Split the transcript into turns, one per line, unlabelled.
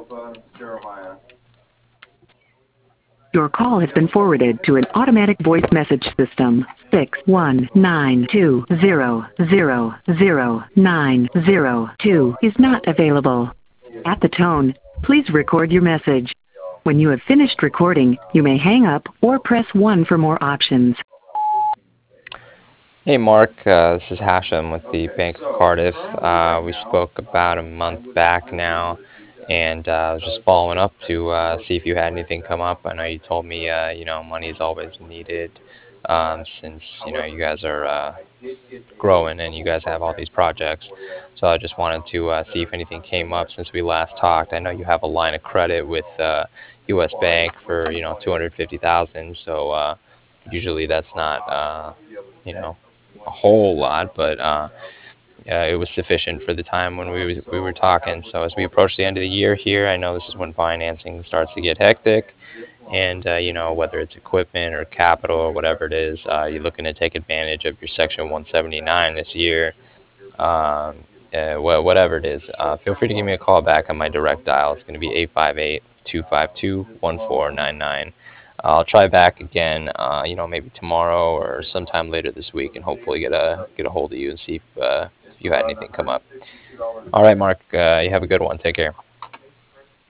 Your call has been forwarded to an automatic voice message system. 61920000902 is not available. At the tone, please record your message. When you have finished recording, you may hang up or press 1 for more options.
Hey Mark, this is Hashem with the Bank of Cardiff. We spoke about a month back now, and I was just following up to see if you had anything come up. I know you told me, money is always needed, since, you guys are growing and you guys have all these projects. So I just wanted to see if anything came up since we last talked. I know you have a line of credit with U.S. Bank for, 250,000. So usually that's not, a whole lot, but it was sufficient for the time when we were talking. So as we approach the end of the year here, I know this is when financing starts to get hectic, and whether it's equipment or capital or whatever it is, you're looking to take advantage of your Section 179 this year. Whatever it is, feel free to give me a call back on my direct dial. It's going to be 858-252-1499. I'll try back again, maybe tomorrow or sometime later this week, and hopefully get a hold of you and see if you had anything come up. All right, Mark, you have a good one. Take care.